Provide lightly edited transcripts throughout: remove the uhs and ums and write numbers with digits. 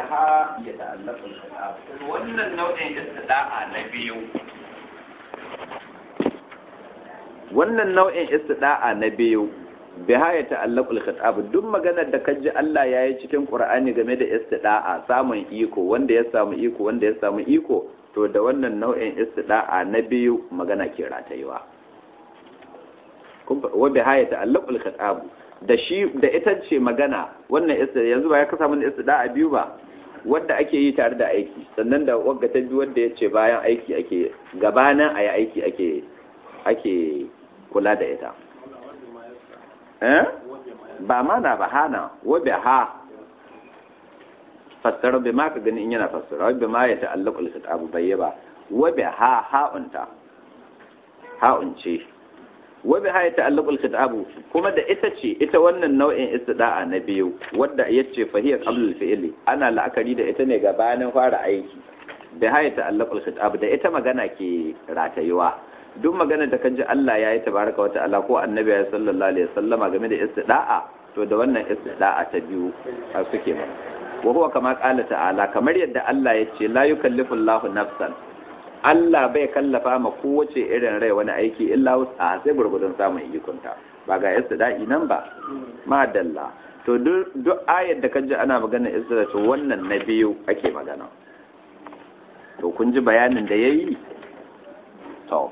biha ya ta'allaqu al-khitab wannan nau'in istida'a na biyu biha ya ta'allaqu al-khitab duk maganar da kaji Allah yayi cikin Qur'ani game da istida'a samun iko wanda ya samu iko to da wannan nau'in istida'a na biyu magana ke ratayewa wa biha ya ta'allaqu al-khitab da ita ce magana wannan yanzu ba ya kasa mana istida'a biyu ba wanda ake yi tare da aiki sannan da wagga ta biyu wanda ya ce bayan aiki ake gabanin a yi aiki ake kula da ita ba mana ba hana wabe ha fassara bai ma ka gani in yana fassara wabe ma ya ta'allaku al-kitabu bai ba wabe ha ha'un ce wabi ha ya ta'allaqu al-kitabu kuma da ita wannan nau'in istida'a na biyu wanda yace fahiya qabla al-fi'li ana la'akari da ita ne gabanin fara aiki da ha ya ta'allaqu al-kitabu da ita magana ke ratayuwa duk magana da kaji Allah ya yi tabaraka wa ta'ala ko annabi ya sallallahu alaihi wasallama game da istida'a to da wannan istida'a ta biyu suke ba wa huwa kama qala ta'ala kamar yadda Allah yace la yukallifu Allahu nafsan Allah bai kallafa ma kowace irin rai wani aiki illa wasa sai gurgudun samun ikonta ba ga istida'i nan ba madalla to duk ayar da kaji ana magana istida'i to wannan na biyu ake magana to kun ji bayanin da yayi to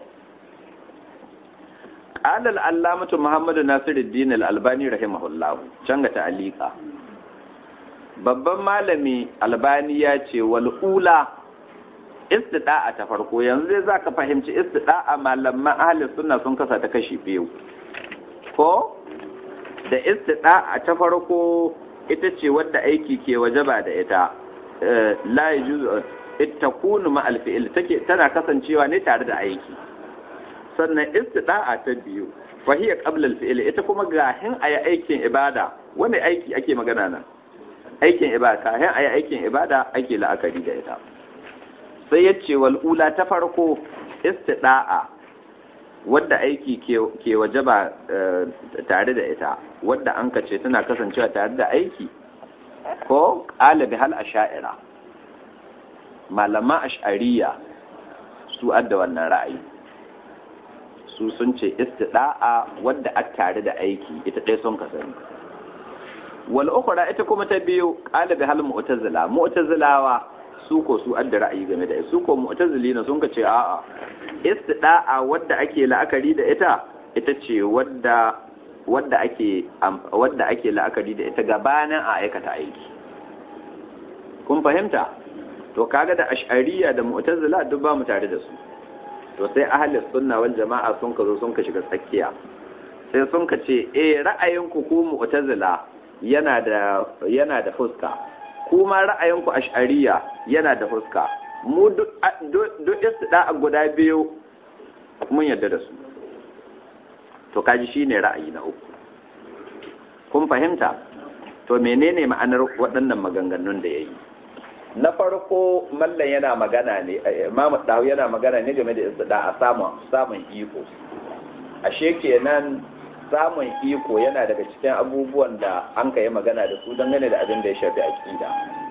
qala al-allamatu Muhammad Nasiruddin al-Albani rahimahullah can ga ta'alika babban malami Albani ya ce wal ula istida'a ta farko yanzu zai zaka fahimci istida'a malaman ahli sunna sun kasa ta kashi biyu ko da istida'a ta farko ita ce wadda aiki ke wajaba da ita la yajuzu ittakunu ma alfi'il take tana kasancewa ne tare da aiki sannan istida'a ta biyu fa hiya qabla alfi'il ita kuma gahin ayi aikin ibada wani aiki ake magana nan aikin ibada kahin ayi aikin ibada ake la'akari da ita sai ya ce wal'ula ta farko istida'a wadda aiki ke wajaba tare da ita wadda an kace tana kasancewa tare da aiki ko ƙalabi hal asha'ira malama ash'ariya su adda wannan ra'ayi su sun ce istida'a wadda a tare da aiki ita ɗaya sun kasance wal ukhra ita kuma ta biyu ƙalabi hal mu'tazilawa su ko su adda ra'ayi game da su ko mu'tazilina sun ka ce a'a istida'a wadda ake la'akari da ita ce wadda ake la'akari da ita gabanin a aikata aiki kun fahimta to kaga da ash'ariyya da mu'tazila duk ba mu tare da su to sai ahli sunna wal jama'a sun ka zo sun ka shiga tsakiya sai sun ka ce ra'ayinku ku mu'tazila yana da fuska kuma ra'ayinku ash'ariya yana da fuska mu duk istida'a guda biyu mun yarda da su to kaji shine ra'ayi na uku kun fahimta to menene ma'anar waɗannan maganganun da yayi na farko mallan yana magana ne Imam Dawu yana magana ne game da istida'a samun iko ashe kenan samun iko yana daga cikin abubuwan da an kai magana da su dangane da abin da ya shafi aqida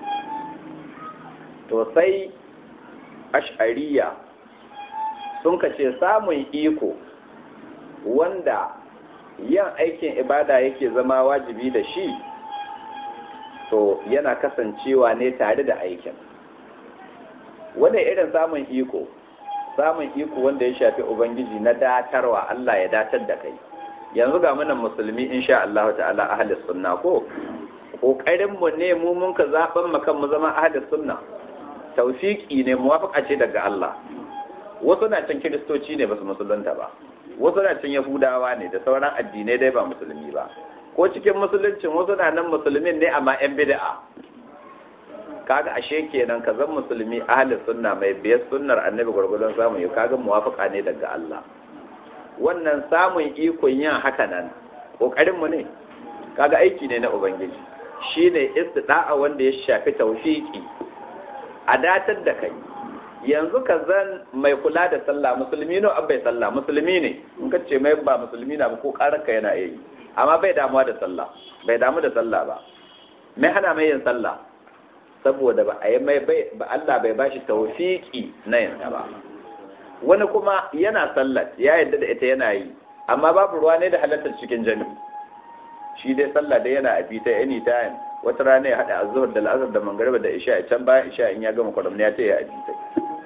to sai ash'ariya sun kace samun iko wanda yin aikin ibada yake zama wajibi da shi to yana kasancewa ne tare da aikin wanda irin samun iko wanda ya shafi ubangiji na datarwa Allah ya datar da kai yanzu ga munan musulmi insha Allah ta'ala ahlus sunna ko kokarin mu ne mu mun ka zaban mu kan mu zama ahlus sunna tawfiki ne muwafaqa ce daga Allah wasu na can kiristoci ne basu musulunta ba wasu na can yahudawa ne da sauran addinai dai ba musulmi ba ko cikin musuluncin wasu na nan musulmin ne amma yan bid'a kaga ashe kenan ka zan musulmi ahlus sunna mai biyar sunnar annabi gurgurdan samu ya kaga muwafaqa ne daga Allah wannan samun ikon yin haka nan ƙoƙarinmu ne kaga aiki ne na ubangiji shine istida'a wanda ya shafi tawfiki a datar da kai yanzu ka zan mai kula da sallah musulmi ne abai sallah musulmi ne in ka ce mai ba musulmi na ba ko ƙararka yana yi amma bai damuwa da sallah bai damu da sallah ba mai hana mai yin sallah saboda ba a yi mai ba Allah bai bashi tawfiki na yanda ba. Wani kuma yana sallar ya yadda da ita yana yi amma babu ruwa ne da halartar cikin jami'i, shi dai sallah dai yana a fita anytime. Wata rana ya haɗa azhar da al'asar da mangariba da isha, can bayan isha in ya gama kwaram ya ce ya a fita.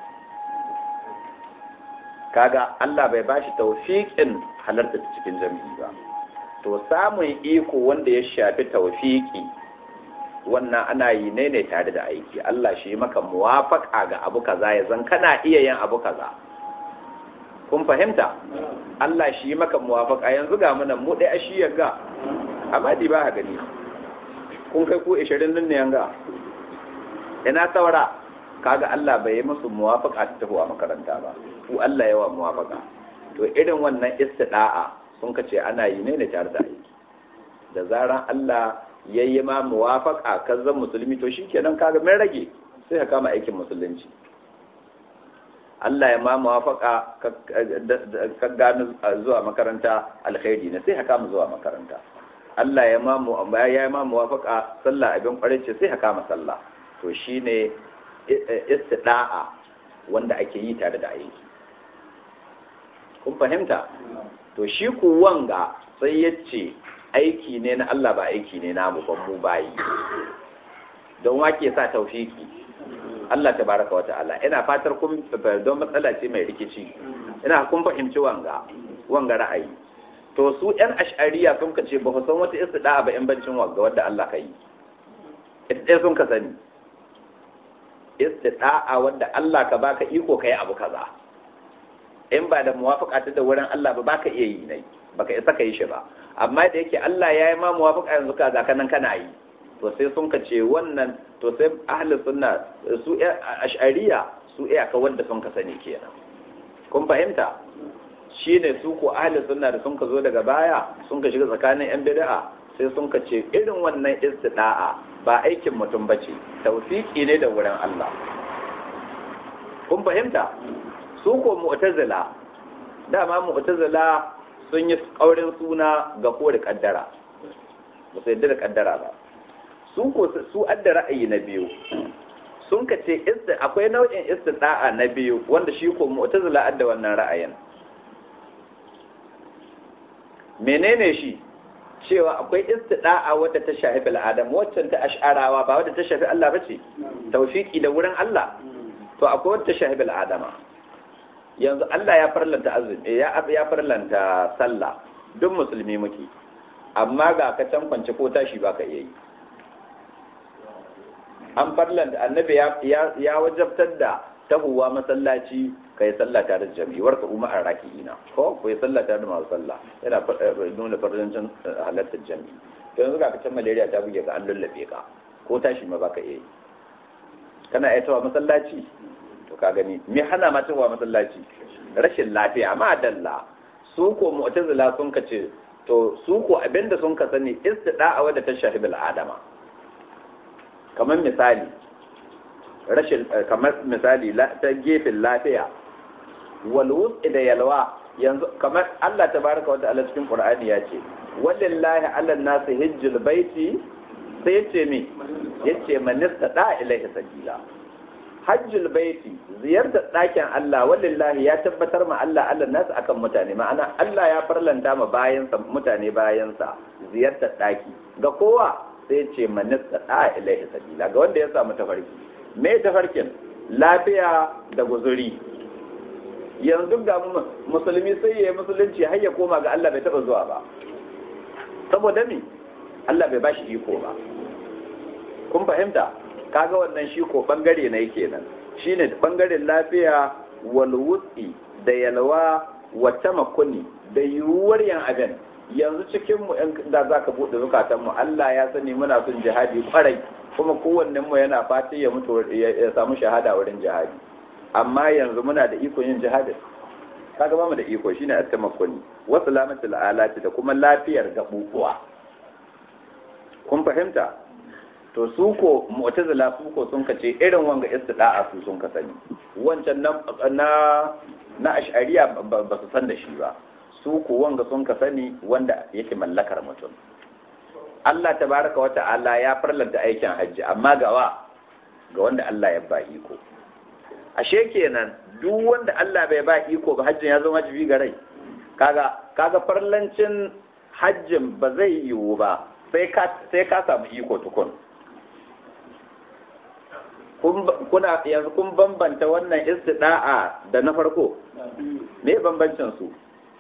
Kaga Allah bai bashi tawfiqin halartar cikin jami'i ba. To samun iko wanda ya shafi tawfiki wannan ana yi ne tare da aiki. Allah shi maka muwafaka ga abu kaza ya zan kana iya yin abu kaza. Kun fahimta? Allah shi maka muwafaka. Yanzu ga munan mu dai ashi yaga amma di ba gani. Kun kai ku 20 din ne yanga. Ina saura kaga Allah bai yi musu muwafaka ta tafiya makaranta ba. Ku Allah yawa muwafaka. To irin wannan istida'a sun kace ana yi ne tare da aiki. Da zaran Allah yayi ma muwafaka kan zan musulmi to shikenan kaga mai rage sai ka kama aikin musulunci. Allah ya ma muwafaka ka gano zuwa makaranta alkhairi ne sai ka kama zuwa makaranta. Allah ya ma muwafaka sallah abin kwarai ce sai ka kama sallah. To shine istida'a wanda ake yi tare da aiki. Kun fahimta? To shi ku wanga sai yace aiki ne na Allah ba aiki ne namu ban mu bayi. Don wake sa tawfiki Allah tabaraka wa ta'ala. Ina fatar kun don matsala ce mai rikici. Ina kun fahimci wanga ra'ayi. To su ƴan ash'ariya sun kace ba san wata istida'a ba in bancin wanga wanda Allah kai. Ita sun ka sani. Istida'a wanda Allah ka baka iko kai abu kaza. In ba da muwafaka ta da wurin Allah ba baka iya yi nai baka isa kai shi ba. Amma da yake Allah ya yi ma muwafaka yanzu ka ga kanan kana yi. To sai sun ka ce wannan to sai ahlus sunna su ash'ariya su iyaka wanda sun ka sani kenan. Kun fahimta? Shine su ko ahlus sunna da sun ka zo daga baya sun ka shiga tsakanin yan bid'a sai sun ka ce irin wannan istida'a ba aikin mutum bace tawfiki ne da wurin Allah. Kun fahimta? Su ko mu'tazila dama mu'tazila sun yi kaurin suna ga kore kaddara ba su yadda da kaddara ba. Su adda ra'ayi na biyu sun ka ce akwai nau'in istida'a na biyu wanda shi ko mu'tazila adda wannan ra'ayin. Menene shi? Cewa akwai istida'a wadda ta shafi al'adam waccan ta ash'arawa ba wadda ta shafi Allah bace tawfiki da wurin Allah. To akwai wadda ta shafi al'adama. Yanzu Allah ya farlanta azumi ya farlanta sallah duk musulmi muke amma ga ka can kwance ko tashi baka iya yi. An farlanta annabi ya wajabtar da tahuwa masallaci kai sallah tare da jami'i warka umma arrakiina ko kai sallah tare da masu sallah yana nuna farlancin halartar jami'i. To yanzu ga ka can malaria ta buge ka an lullabe ka ko tashi ma baka iya yi. Kana aitawa masallaci to ka gani me hana ma tawa masallaci rashin lafiya ma dalla. Su ko mu'tazila sun kace to su ko abinda sun ka sani istida'a wadda ta shafi bil adama kamar misali ta gefen lafiya wal wus'i da yalwa. Yanzu kamar Allah tabaraka wa ta'ala cikin Qur'ani ya ce walillahi 'alan nasi hajjul baiti sai yace me yace man istada ilaihi sabila. Hajjul baiti ziyartar ɗakin Allah wallahi ya tabbatar ma Allah nasu akan mutane ma'ana Allah ya farlanta ma bayansa mutane bayansa ziyartar ɗaki ga kowa sai ce manista da ilaihi sabila ga wanda ya samu tafarki. Me tafarkin? Lafiya da guzuri. Yanzu ga musulmi sai ya yi musulunci har ya koma ga Allah bai taɓa zuwa ba saboda me Allah bai bashi iko ba. Kun fahimta? Kaga wannan shi ko bangare na yake nan shine bangaren lafiya wal wutsi da yalwa wa tamakuni da yuwar yan abin. Yanzu cikin mu da zaka bude zukatan mu Allah ya sani muna son jihadi kwarai kuma kowannen mu yana fatan ya mutu ya samu shahada wurin jihadi amma yanzu muna da iko yin jihadi kaga ba mu da iko shine at-tamakkuni wa salamatul alati da kuma lafiyar gabubuwa. Kun fahimta? To su ko mu'tazila su ko sun kace irin wanga istida'a su sun ka sani wancan na ash'ariya ba su san da shi ba. Su ko wanga sun ka sani wanda yake mallakar mutum. Allah tabaraka wa ta'ala ya farlanta aikin hajji amma gawa ga wanda Allah ya ba iko. Ashe kenan duk wanda Allah bai ba iko ba hajjin ya zama wajibi ga rai. Kaga farlancin hajjin ba zai yiwu ba sai ka samu iko tukun. Yanzu kun bambanta wannan istida'a da na farko? Me bambancin su?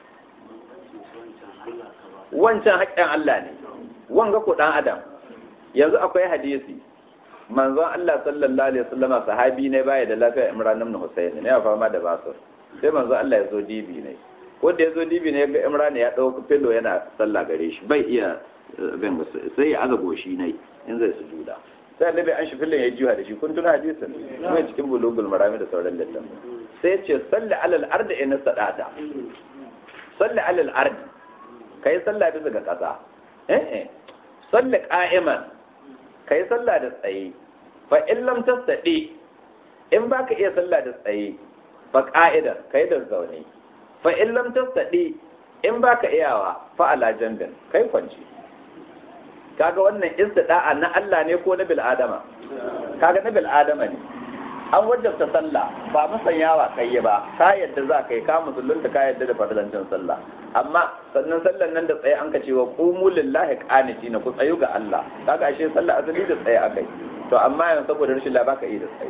Wancan haƙƙin Allah ne, wanga ko ɗan Adam. Yanzu akwai hadisi, manzon Allah sallallahu alaihi wasallam sahabi ne baya da lafiya Imran ibn Husayn ne ya fama da basir. Sai manzon Allah ya zo dibi ne. Ko da ya zo dibi ne ga Imran ya dauko filo yana sallah gare shi, bai iya bin sai ya azago shi ne in zai sujuda. Sai annabi an shi filin ya jiwa da shi kun tuna hadisin ne cikin bulugul marami da sauran littafin. Sai ya ce salli alal ardi in sadata. Salli alal ardi kai sallah bisa ga ƙasa salli qa'iman kai sallah da tsaye fa in lam tastadi in baka iya sallah da tsaye fa qa'idan kai da zaune fa in lam tastadi in baka iyawa fa ala jambin kai kwanci. Kaga wannan istida'a na Allah ne ko na bil adama? Kaga na bil adama ne. An wajabta sallah ba musanyawa kai ba, ka yadda za ka yi ka musulunta ka yadda da farlancin sallah, amma sannan sallan nan da tsaye an ka cewa qumu lillahi qanitina ku tsayu ga Allah. Kaga ashe sallah asali da tsaye akai, to amma yanzu saboda rashin la baka yi da tsaye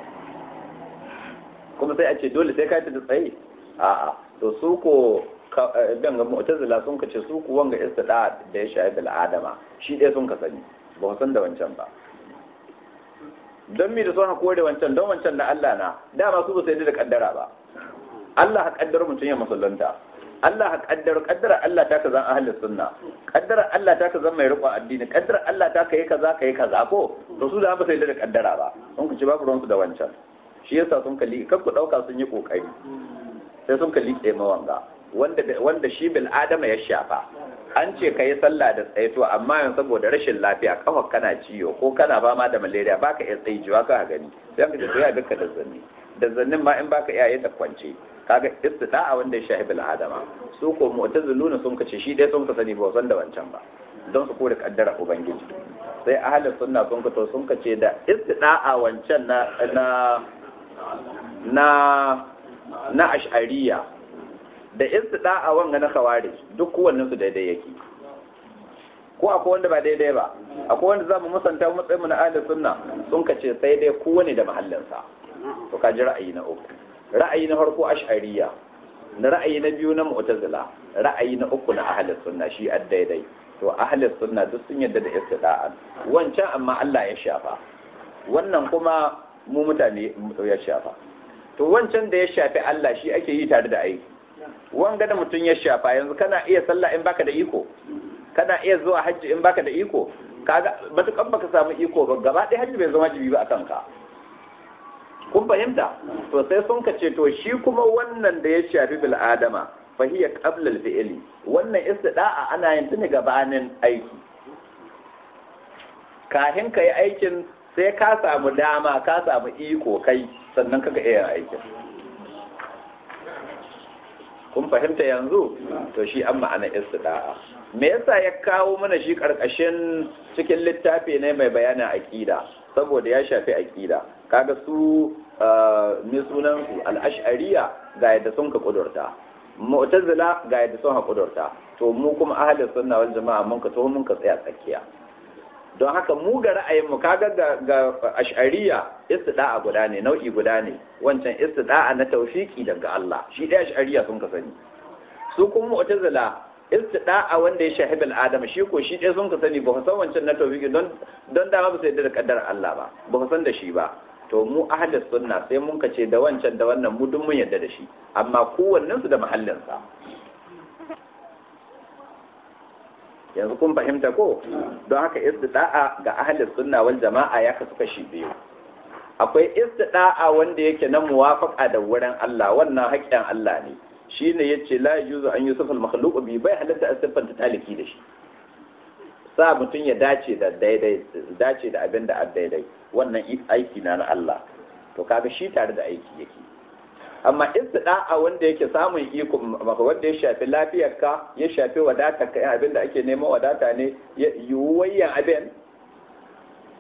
kuma sai a ce dole sai ka yi da tsaye. A'a, to su ko dan ga mu'tazila sun kace su ku wanga istida da ya shafi bil adama shi dai sun ka sani ba san da wancan ba. Don mi da son kore wancan don wancan da Allah na dama su ba sai da kaddara ba. Allah ha kaddara mutum ya musulunta, Allah ha kaddara Allah ta ka zan ahlus sunna, kaddara Allah ta ka zan mai riƙon addini, kaddara Allah ta kai kaza ko to su da ba sai da kaddara ba. Sun ku ci babu ruwan su da wancan. Shi yasa sun kalli kar ku dauka sun yi kokari. Sai sun kalli mawanga wanda shi bil adama ya shafa. An ce ka yi sallah da tsaye to amma yanzu saboda rashin lafiya kafa kana ciwo ko kana fama da malaria baka iya tsayi jiwa ka gani sai ka ce to ya duka da zannin ma in baka iya yi ta kwance. Kaga istida'a wanda ya shahi bil adama. Su ko mu'taziluna sun kace shi dai sun ka sani ba san da wancan ba don su kore kaddara ubangiji. Sai ahlus sunna sun ka to sun kace da istida'a wancan na ash'ariyya da istida'a wanga na khawarij duk kowannen su daidai yake. Ko akwai wanda ba daidai ba, akwai wanda zamu musanta matsayin mu na ahlus sunna sun kace sai dai kowanne da mahallin sa. To ka ji ra'ayi na uku. Ra'ayi na farko ash'ariyya, na ra'ayi na biyu na mu'tazila, ra'ayi na uku na ahlus sunna shi daidai. To ahlus sunna duk sun yadda da istida'a. Wancan amma Allah ya shafa. Wannan kuma mu mutane ya shafa. To wancan da ya shafi Allah shi ake yi tare da aiki. Wanga da mutum ya shafa yanzu kana iya sallah in baka da iko, kana iya zuwa hajji in baka da iko. Kaga matukan baka samu iko ba gaba ɗaya hajji bai zama wajibi ba akan ka. Kun fahimta? To sai sun kace to shi kuma wannan da ya shafi bil adama fa hiya qabla al fi'li. Wannan istida'a ana yin tuni gabanin aiki. Kahin kai aikin sai ka samu dama ka samu iko kai sannan kaga iya aikin. Kun fahimta yanzu? To shi an ma'ana istida'a. Me yasa ya kawo mana shi karkashin cikin littafi ne mai bayanin aqida? Saboda ya shafi aqida. Kaga su ne sunan su al-ash'ariyya ga yadda sun ka kudurta. Mu'tazila ga yadda sun ka kudurta. To mu kuma ahlus sunna wal jama'a mun ka tsaya tsakiya. Don haka mu ga ra'ayinmu kaga ga ash'ariyya istida'a guda ne, nau'i guda ne. Wancan istida'a na tawfiki daga Allah shi dai ash'ariyya sun ka sani. Su kuma mu'tazila istida'a wanda ya shahi bil adam shi ko shi dai sun ka sani ba san wancan na tawfiki don dama ba sai da kaddar Allah ba ba san da shi ba. To mu ahlus sunna sai mun ka ce da wancan da wannan mu duk mun yarda da shi amma kowannen su da mahallin sa. Yanzu kun fahimta ko? Don haka istida'a ga ahlus sunna wal jama'a ya kasu kashi biyu. Akwai istida'a wanda yake na muwafaqa da wurin Allah, wannan haƙƙin Allah ne. Shine yace la yuzu an yusufa al makhluq bi bai halatta asifan ta taliki da shi. Sa mutun ya dace da daidai, dace da abin da daidai. Wannan aiki na Allah. To kaga shi tare da aiki yake. Amma istida'a wanda yake samun iko wanda ya shafi lafiyarka ya shafi wadatarka in abin da ake neman wadata ne yiwuwayyan abin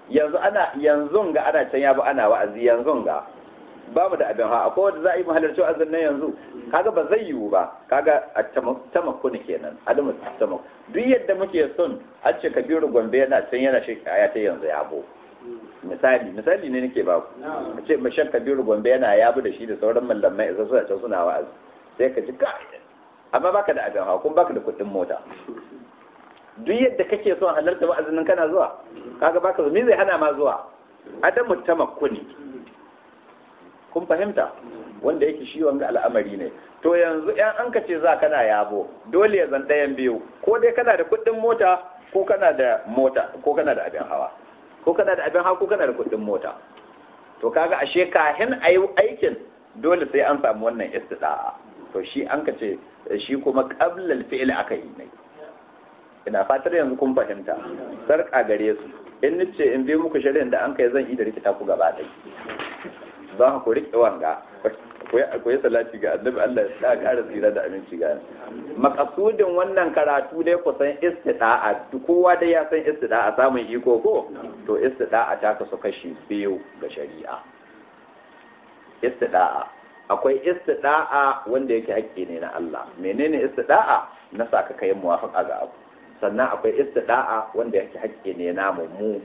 yanzu ga ana can yabo ana wa'azi yanzu ga babu da abin hawa akwai wanda za a yi mahalarci wa'azin nan yanzu kaga ba zai yiwu ba kaga a tamakku ne kenan adamu tamakku duk yadda muke son an ce Kabiru Gombe yana can yana shi ya ta yanzu yabo misali ne nake ba ku a ce mashan Kabiru Gombe yana yabo da shi da sauran mallamai idan suna can suna wa'azi sai ka ji ka amma baka da abin hawa kuma baka da kuɗin mota duk yadda kake son halarta wa'azin nan kana zuwa kaga baka zo me zai hana ma zuwa adamu tamakku ne kun fahimta wanda yake shi wanga al'amari ne to yanzu yan an ka ce za kana yabo dole ya zan ɗayan biyu ko dai kana da kuɗin mota ko kana da mota ko kana da abin hawa ko kana da abin hawa ko kana da kuɗin mota to kaga ashe kahin ayi aikin dole sai an samu wannan istida'a to shi an ka ce shi kuma qabla al-fi'l aka yi ne ina fatar yanzu kun fahimta sarka gare su in nace in bi muku shari'in da an kai zan yi da rikita ku gaba ɗaya za ku riƙe wanga ku yi salati ga annabi Allah ya ƙara tsira da aminci ga makasudin wannan karatu dai ku san istida'a kowa dai ya san istida'a samun iko ko to istida'a ta kasu kashi biyu ga shari'a istida'a akwai istida'a wanda yake hakki ne na Allah menene istida'a na saka kai muwafaqa ga abu sannan akwai istida'a wanda yake hakki ne na mu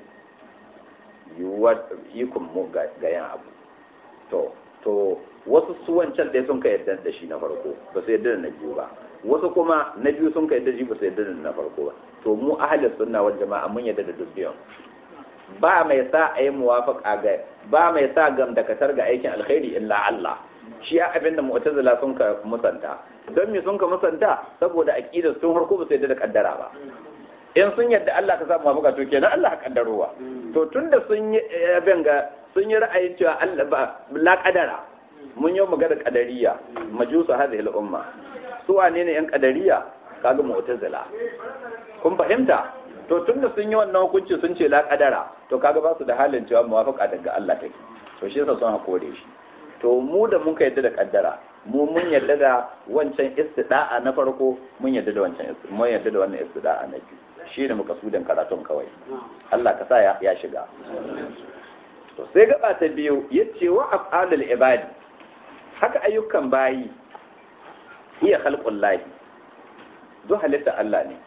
yikun mu ga yan abu to wasu su wancan ɗaya sun ka yarda da shi na farko ba su yarda da na biyu ba wasu kuma na biyu sun ka yarda da shi ba su yarda da na farko ba to mu ahlus sunna wal jama'a mun yarda da dubbiyan ba mai sa ayi muwafaqa ga ba mai sa gamdakatar ga aikin alkhairi illa Allah shi ya abin da mu'tazila sun ka musanta don me sun ka musanta saboda aqidar sun harko ba su yarda da kaddara ba in sun yarda Allah ka sa muwafaqa to kenan Allah ka kaddarowa to tunda sun yi abin ga sun yi ra'ayin cewa Allah ba la kadara mun yi magana kadariya majusu hadhihi al-umma su wane ne yan kadariya kaga mu'tazila kun fahimta to tunda sun yi wannan hukunci sun ce la kadara to kaga ba su da halin cewa muwafaqa daga Allah take to shi yasa sun hakore shi to mu da mun ka yadda da kaddara mu mun yadda da wancan istida'a na farko mun yadda da wancan mun yadda da wannan istida'a na biyu shine muka sudan karatun kawai Allah ka sa ya shiga to sai gaba ta biyu yace wa af'alul ibadi haka ayyukan bayi iya khalqul lahi duk halitta Allah ne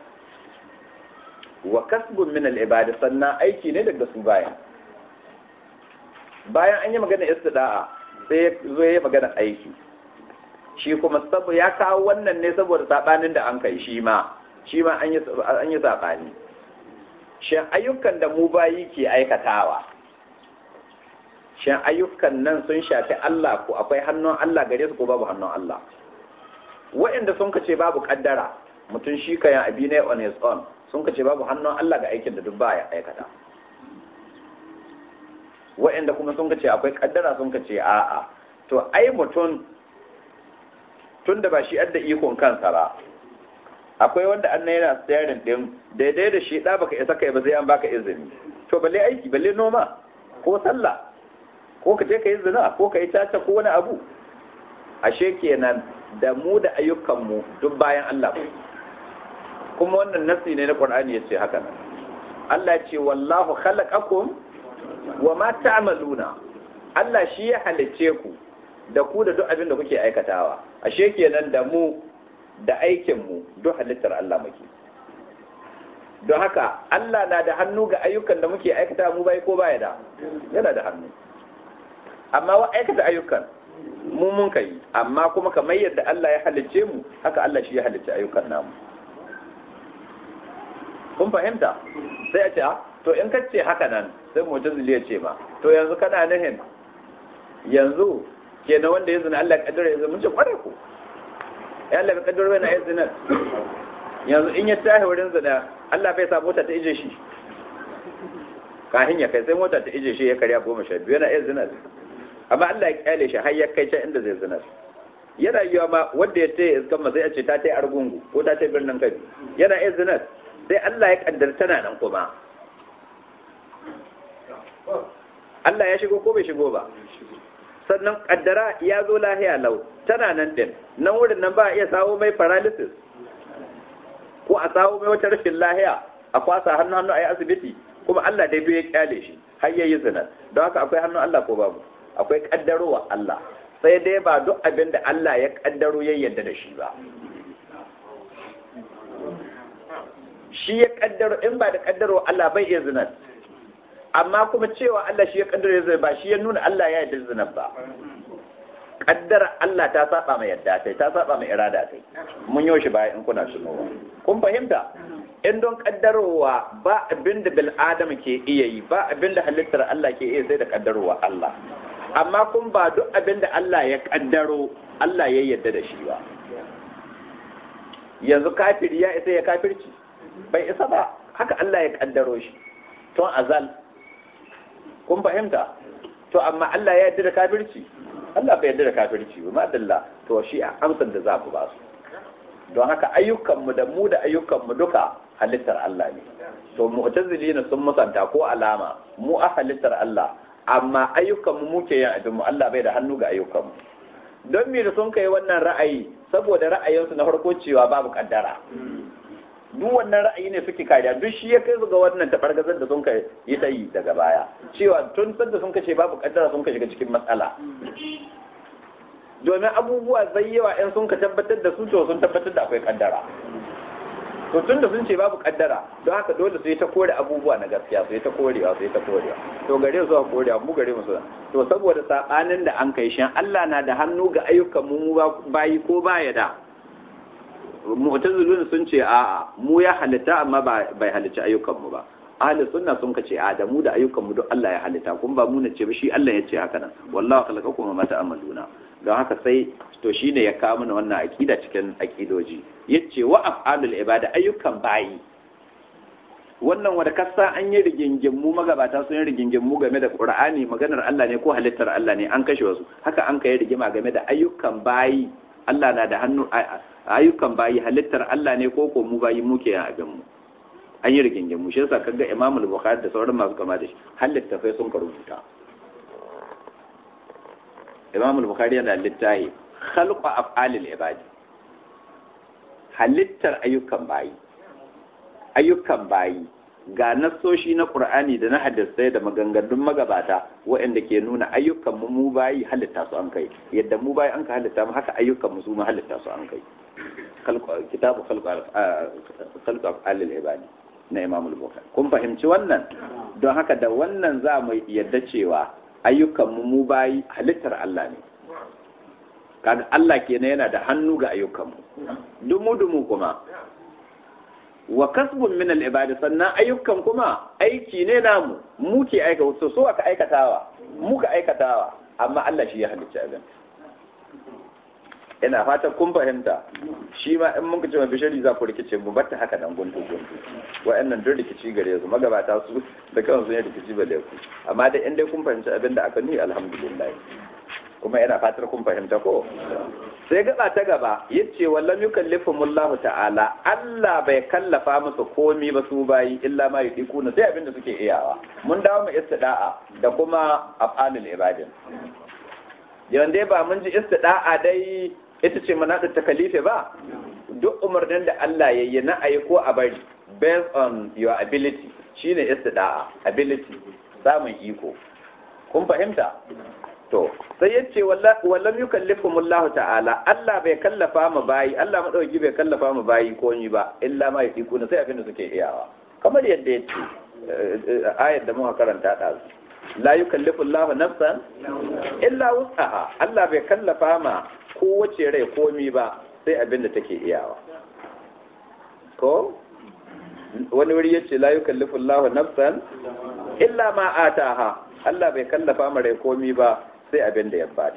wa kasbun min al ibadi sannan aiki ne daga su bayan an yi magana istida'a sai zo ya magana aiki shi kuma saboda ya kawo wannan ne saboda sabanin da an kai shi ma an yi sabani shin ayyukan da mu bayi ke aikatawa shin ayyukan nan sun shafi Allah ko akwai hannun Allah gare su ko babu hannun Allah waɗanda sun kace babu kaddara mutum shi kayan abi ne on his own sun kace babu hannun Allah ga aikin da duk baya aikata waɗanda kuma sun kace akwai kaddara sun kace a'a to ai mutum tunda ba shi adda ikon kansa ba akwai wanda an yana steering din daidai da shi da baka isa kai ba sai an baka izini to balle aiki balle noma ko sallah ko ka je ka yi zina ko ka yi caca ko wani abu ashe kenan da mu da ayyukanmu duk bayan Allah kuma wannan nasi ne na Qur'ani yace haka nan Allah ce wallahu khalaqakum wa ma ta'maluna Allah shi ya halice ku da ku da duk abin da kuke aikatawa ashe kenan da mu da aikinmu duk halittar Allah muke don haka Allah na da hannu ga ayyukan da muke aikata mu bai ko baya da yana da hannu amma wa aikata ayyukan mu mun kai amma kuma kamar yadda Allah ya halicce mu haka Allah shi ya halicce ayyukan namu kun fahimta sai a ce to in ka ce haka nan sai mu'tazili ya ce ma to yanzu kana nihin yanzu kenan wanda ya zina Allah ya kaddara ya zama ce kware ko ya Allah ya kaddara yana ya zina yanzu in ya tahi wurin zina Allah bai sa mota ta ije shi kafin ya kai sai mota ta ije shi ya karya 12 yana iya zina amma Allah ya kyale shi har ya kai can inda zai zina yana yiwa ma wanda ya tayi iskan ma sai a ce ta tayi Argungu ko ta tayi birnin Kabi yana iya zina sai Allah ya kaddara tana nan kuma Allah ya shigo ko bai shigo ba sannan kaddara ya zo lahiya lau tana nan din nan wurin nan ba a iya sawo mai paralysis ko a sawo mai wata rashin lahiya a kwasa hannu a yi asibiti kuma Allah dai bai kyale shi har yayi zina don haka akwai hannun Allah ko babu akwai kaddarowa Allah sai dai ba duk abin da Allah ya kaddaro ya yarda da shi ba shi ya kaddaro in ba da kaddaro Allah bai iya zina amma kuma cewa Allah shi ya kaddaro ya zina ba shi ya nuna Allah ya yarda zina ba kaddara Allah ta saba mai yadda kai ta saba mai irada kai mun yo shi baya in kuna tunowa kun fahimta in don kaddarowa ba abinda bil adam ke iya yi ba abinda halittar Allah ke iya sai da kaddarowa Allah amma kun ba duk abinda Allah ya kaddaro Allah ya yarda da shi ba yanzu kafiri ya isa ya kafirci bai isa ba haka Allah ya kaddaro shi tun azal kun fahimta to amma Allah ya yarda da kafirci Allah bai yarda da kafirci ba madalla to shi a amsar da za ku ba su don haka ayyukanmu da mu da ayyukanmu duka halittar Allah ne to mu'tazilina sun musanta ko alama mu a halittar Allah amma ayyukanmu muke yin abin mu Allah bai da hannu ga ayyukanmu don me da sun kai wannan ra'ayi saboda ra'ayinsu na farko cewa babu kaddara duk wannan ra'ayi ne suke kariya duk shi ya kai su ga wannan tabargazar da sun kai yi ta yi daga baya cewa tun sanda sun kace babu kaddara sun ka shiga cikin matsala domin abubuwa zai yawa in sun ka tabbatar da su to sun tabbatar da akwai kaddara to tun da sun ce babu kaddara don haka dole su yi ta kore abubuwa na gaskiya su yi ta korewa to gare su a korewa mu gare mu su to saboda sabanin da an kai shin Allah na da hannu ga ayyukan mu bayi ko baya da mu'tazilun sun ce a'a mu ya halitta amma bai halitta ayyukan mu ba ahli sunna sun kace a da mu da ayyukan mu duk Allah ya halitta kun ba mu ne ce ba shi Allah ya ce haka nan wallahi khalaqakum wa ma ta'maluna don haka sai to shine ya kawo mana wannan akida cikin akidoji yace wa af'alul ibada ayyukan bayi wannan wanda kasa an yi rigingimu magabata sun yi rigingimu game da Qur'ani maganar Allah ne ko halittar Allah ne an kashe wasu haka an kai rigima game da ayyukan bayi Allah na da hannu ayyukan bayi halittar Allah ne ko mu bayi muke yin abin mu an yi rigingimu shi yasa kaga Imam al-Bukhari da sauran masu kama da shi halitta sai sun rubuta Imam al-Bukhari yana littafi khalqu af'alil ibad halittar ayyukan bayi ga nassoshi na Qur'ani da na hadisai da maganganun magabata waɗanda ke nuna ayyukan mu bayi halitta su an kai yadda mu bayi an ka halitta mu haka ayyukan mu su ma halitta su an kai kitabu khalqu af'alil ibad na Imam al-Bukhari kun fahimci wannan don haka da wannan za mu yadda cewa ayyukan mu bayi halittar Allah ne kaga Allah kenan yana da hannu ga ayyukan mu dumu kuma wa kasbun min al-ibad sannan ayyukan kuma aiki ne namu mu ke aika so aka aikatawa mu ka aikatawa amma Allah shi ya halicci abin ina fatan kun fahimta shi ma in mun kace bishari za ku rikice mu batta haka dan guntu wa'annan duk rikici gare su magabata su da kansu ne rikici ba da ku amma da in dai kun fahimci abin da aka ni alhamdulillah kuma ina fatar kun fahimta ko sai gaba ta gaba yace wallam yukallifumullahu ta'ala Allah bai kallafa musu komi ba su bayi illa ma yudiku sai abin da suke iyawa mun dawo mu istida'a da kuma af'alul ibadin yanda ba mun ji istida'a dai ita ce manaqat takalife ba duk umarnin da Allah ya yi na ayi ko a bari based on your ability shine istida'a ability samun iko kun fahimta to sai yace wallam yukallikumullahu ta'ala Allah bai kallafa mu bayi Allah madauki bai kallafa mu bayi ko ni ba illa ma yadiku sai abin da suke iyawa kamar yadda yace ayar da muka karanta ta la yukallifullahu nafsan illa wus'aha Allah bai kallafa ma kowace rai komi ba sai abin da take iyawa ko wani wuri yace la yukallifullahu nafsan illa ma ataha Allah bai kallafa ma rai komi ba sai abin da ya bata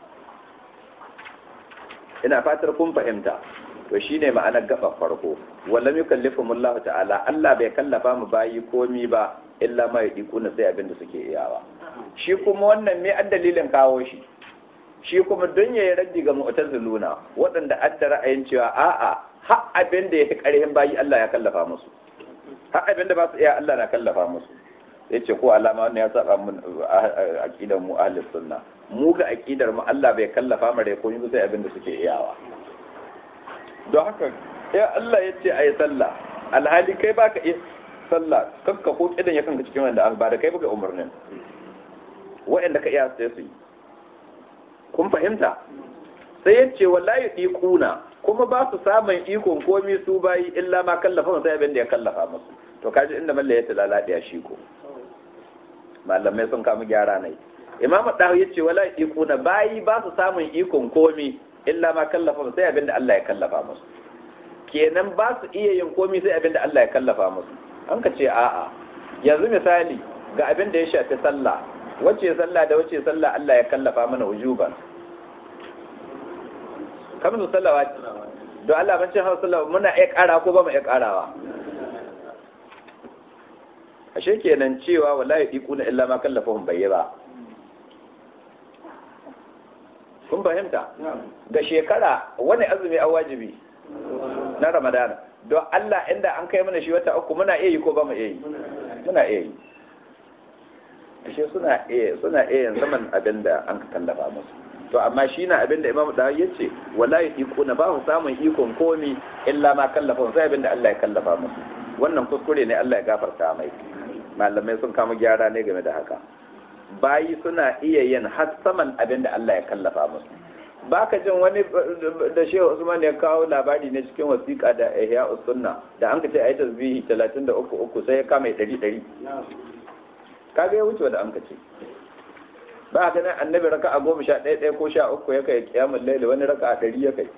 ina fatar kun fahimta to shine ma'anar gaba farko wallam yukallifumullahu ta'ala Allah bai kallafa mu bayi komi ba illa ma yadikuna sai abin da suke iyawa shi kuma wannan me addalilin kawo shi kuma don yayi raddi ga mu'taziluna waɗanda adda ra'ayin cewa a'a har abin da yake ƙarhin bayi Allah ya kallafa musu har abin da ba su iya Allah na kallafa musu yace ko alama wannan ya saba mun aqidar mu ahlus sunna mu ga aqidar mu Allah bai kallafa mu da komai sai abin da suke iyawa don haka ya Allah yace ayi sallah alhali kai baka sallah kakka ko kidan yakan ga cikin wanda an ba da kai buga umarnin wa'anda ka iya sai su yi kun fahimta sai yace wallahi diquna kuma ba su samun ikon komi su bayi illa ma kallafa sai abin da ya kallafa musu to kaji inda malla ya talaladiya shi ko malamai sun kama gyara nai imamu dawo yace wallahi diquna bayi ba su samun ikon komi illa ma kallafa sai abin da Allah ya kallafa musu kenan ba su iya yin komi sai abin da Allah ya kallafa musu an ka ce a'a yanzu misali ga abin da ya shafi sallah wace sallah da wace sallah Allah ya kallafa mana wujuban kamar su sallawa don Allah ban ce hawa sallah muna iya ƙara ko ba mu iya ƙarawa ashe kenan cewa wallahi diquna illa ma kallafahum bai ba kun fahimta ga shekara wani azumi a wajibi na Ramadan don Allah inda an kai mana shi wata uku muna iya yi ko ba mu iya yi muna iya yi ashe suna iya yin zaman abin da an ka kallafa musu to amma shi na abin da Imam Dawi ya ce wallahi diquna ba su samun ikon komi illa ma kallafa sai abin da Allah ya kallafa musu wannan kuskure ne Allah ya gafarta mai malamai sun kama gyara ne game da haka bayi suna iya yin har saman abin da Allah ya kallafa musu baka jin wani da Shehu Usman ya kawo labari ne cikin wasiƙa da Ihya Sunna da an ka ce ayi tasbihi 33 sai ya kama 100 kaga ya wuce wanda an ka ce ba ka nan annabi raka'a 11 ko 13 ya kai kiyamul layl wani raka'a 100 ya kai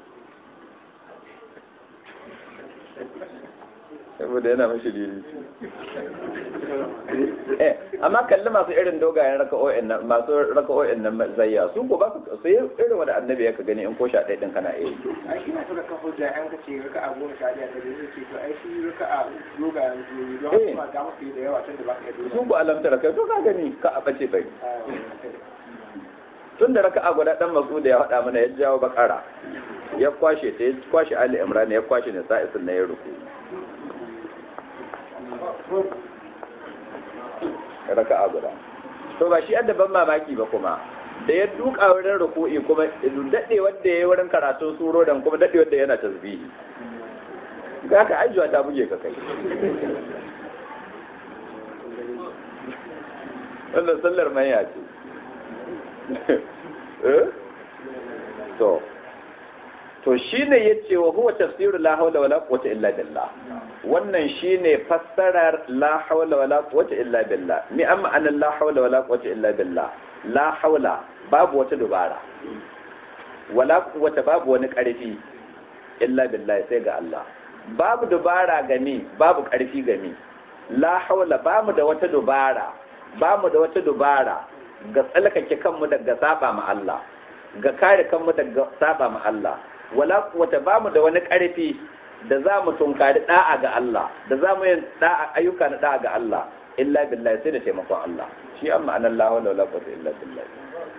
saboda yana mashi diri amma kalli masu irin dogayen raka'o'in nan masu raka'o'in nan zayya su ko ba su yi irin wanda annabi ya ka gani in ko 11 din kana yi ai shi na so da ka hujja an ka ce raka'a 11 da zai ce to ai shi raka'a dogayen zuwa don kuma ga mafi da yawa tunda ba ka yi su ko alamta raka'a to ka gani ka a bace bai tun da raka'a guda dan Mas'ud ya faɗa mana ya jawo bakara ya kwashe ta ya kwashe Ali Imran ya kwashe ne sa'isin na ya ruku raka'a guda to ba shi addaban mamaki ba kuma da ya duka wurin ruku'i kuma dade wanda yayi wurin karatun suro dan kuma dade wanda yana tasbihi ga ka ajiwa ta buge ka kai wannan sallar mai ya ce to shine yace wa huwa tafsirul la hawla wala quwwata illa billah wannan shine fassarar la hawla wala quwwata illa billah mi amma an la hawla wala quwwata illa billah la hawla babu wata dubara wala quwwata babu wani karfi illa billah sai ga Allah babu dubara gani babu karfi gani la hawla bamu da wata dubara ga tsalkake kanmu daga saba ma Allah ga kare kanmu daga saba ma Allah wala quwwata bamu da wani karfi da za mu tunkari da'a ga Allah da za mu yin da'a ayyuka na da'a ga Allah illa billahi sai da taimakon Allah shi amma anan la hawla wala quwwata illa billah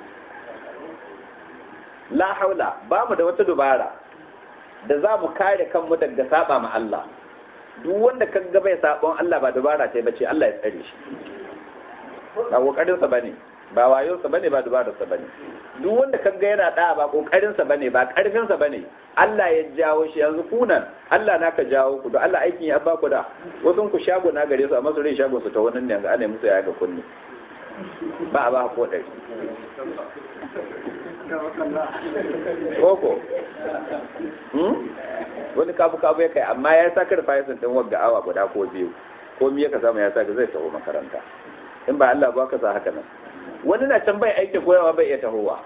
la hawla bamu da wata dubara da za mu kare kanmu daga saba ma Allah duk wanda kaga bai sabon Allah ba dubara ce bace Allah ya tsare shi ba kokarin sa bane ba wayonsa bane ba dubararsa bane duk wanda kaga yana da ba kokarinsa bane ba karfinsa bane Allah ya jawo shi yanzu kunan Allah naka jawo ku to Allah aikin ya ba ku da wasun ku shago na gare su amma su rai shago su ta wannan ne ga ana musu ya ga kunni ba ba ko dai koko wani kafu ya kai amma ya saka da fayasin din wagga awa guda ko biyu ko miye ka samu ya saka zai taho makaranta in ba Allah ba ka sa haka nan wani na can bai aiki koyawa bai iya tahowa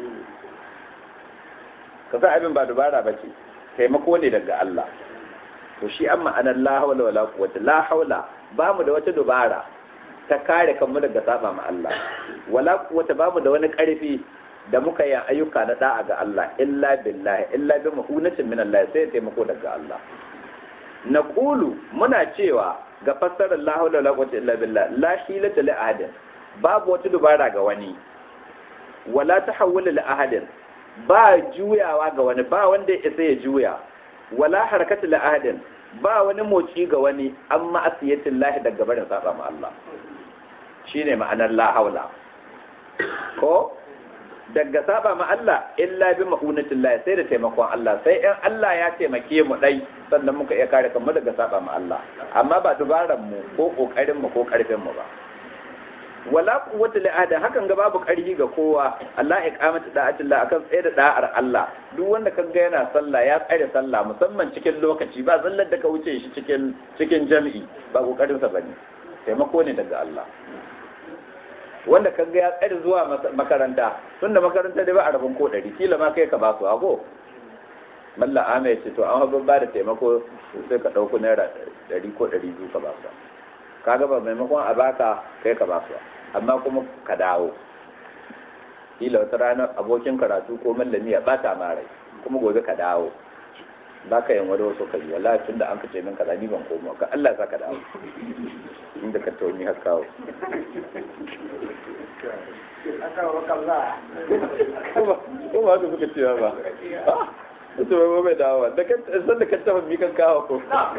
ka sa abin ba dubara ba ce taimako ne daga Allah to shi amma anan la hawla wala quwwata la hawla ba mu da wata dubara ta kare kanmu daga saba ma Allah wala quwwata ba mu da wani karfi da muka yi ayyuka na da'a ga Allah illa billahi illa bi mu'unatin min Allah sai taimako daga Allah naqulu muna cewa ga fassarar la hawla wala quwwata illa billah la hilata li ahadin babu wata dubara ga wani wala tahawwula li ahadin ba juyawa ga wani ba wanda ya isa ya juya wala harakatu li ahadin ba wani moci ga wani amma asiyatin lahi daga barin saba ma Allah shine ma'anar la hawla ko daga saba ma Allah illa bi ma'unatillah sai da taimakon Allah sai in Allah ya taimake mu dai sannan muka iya kare kanmu daga saba ma Allah amma ba dubaran mu ko kokarin mu ko karfin mu ba wala quwwata li ahad hakan ga babu karfi ga kowa Allah iqamatu da'atillah akan tsaye da da'ar Allah duk wanda kaga yana sallah ya tsare sallah musamman cikin lokaci ba zallar da ka wuce shi cikin jami'i ba kokarin sa bane taimako ne daga Allah wanda kan ga ya tsari zuwa makaranta tunda makaranta dai ba a rabin ko 100 kila ma kai ka ba su ago malla ame ce to an haɓar ba da taimako sai ka ɗauko naira 100 ko 200 ka ba su kaga ba maimakon a baka kai ka ba su amma kuma ka dawo kila wata ranar abokin karatu ko mallami ya bata ma rai kuma gobe ka dawo ba ka yin wani wasu kai wallahi tunda an ka ce min kaza ni ban komo ka Allah ya saka dawo inda ka tauni har kawo kuma haka suka cewa ba su bai bai dawowa san da ka tafa mi kan kawo ko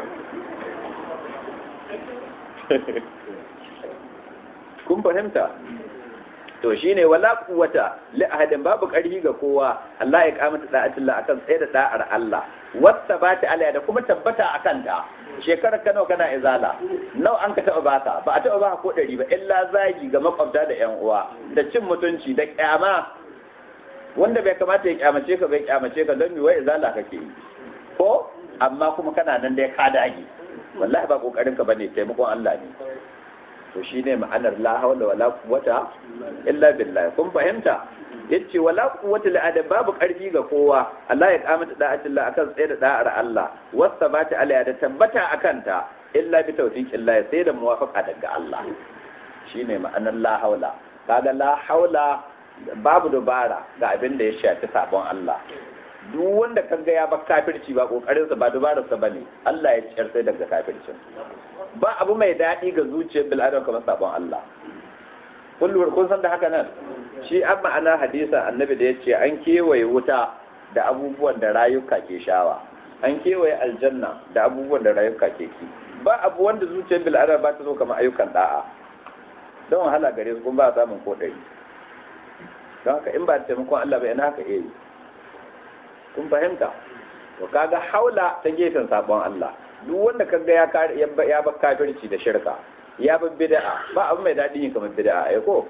kun fahimta to shine wala quwwata li ahadin babu karhi ga kowa Allah ya kamata da'atillah akan tsaye da da'ar Allah wasta bata alaya da kuma tabbata akan ta shekarar ka nawa kana izala nawa an ka taɓa baka ba a taɓa baka ko 100 ba illa zagi ga makwabta da ƴan uwa da cin mutunci da kyama wanda bai kamata ya kyamace ka bai kyamace ka don mi wai izala kake yi ko amma kuma kana nan dai ka dage wallahi ba kokarin ka bane taimakon Allah ne to shine ma'anar la hawla wala quwwata illa billah kun fahimta yace wala quwwata li adam babu karfi ga kowa Allah ya kamata da'atillah akan tsaye da da'ar Allah wasabata alaya da tabbata akan ta illa bi tawfiqillah sai da muwafaqa daga Allah shine ma'anar la haula kaga la haula babu dubara ga abin da ya shafi sabon Allah duk wanda kaga ya ba kafirci ba kokarin sa ba dubarar sa bane Allah ya ciyar sai daga kafircin ba abu mai dadi ga zuciyar bil adam kamar sabon Allah kun san da haka nan shi an ma'ana hadisa annabi da ya ce an kewaye wuta da abubuwan da rayuka ke shawa an kewaye aljanna da abubuwan da rayuka ke ki ba abu wanda zuciyar bil'adar ba ta zo kamar ayyukan da'a don wahala gare su kuma ba samun ko ɗari don haka in ba taimakon Allah ba yana haka iya yi kun fahimta to kaga haula ta gefen sabon Allah duk wanda kaga ya ba kafirci da shirka ya bi bid'a ba abu mai daɗi yin kamar bid'a ai ko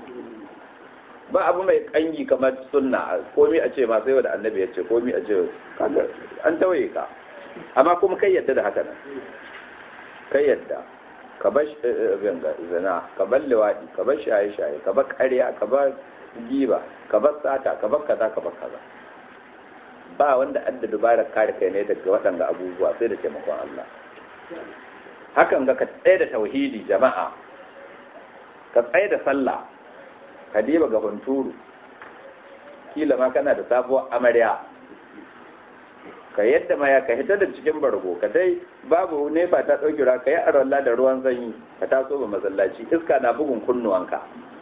ba abu mai kangi kamar sunna komai a ce ma sai wanda annabi ya ce komai a ce kaga an tawaye ka amma kuma kai yadda da haka nan kai yadda ka bar zina ka bar liwadi ka bar shaye-shaye ka bar ƙarya ka bar giba ka bar sata ka bar kaza ka bar kaza ba wanda adda dubarar kare kai ne daga waɗanda abubuwa sai da taimakon Allah hakan ga ka tsaye da tauhidi jama'a ka tsaye da sallah ka diba ga hunturu kila ma kana da sabuwar amarya ka yadda ma ya ka hita da cikin bargo ka dai babu nefa ta ɗauki ra ka yi arwalla da ruwan sanyi ka taso ba masallaci iska na bugun kunnuwanka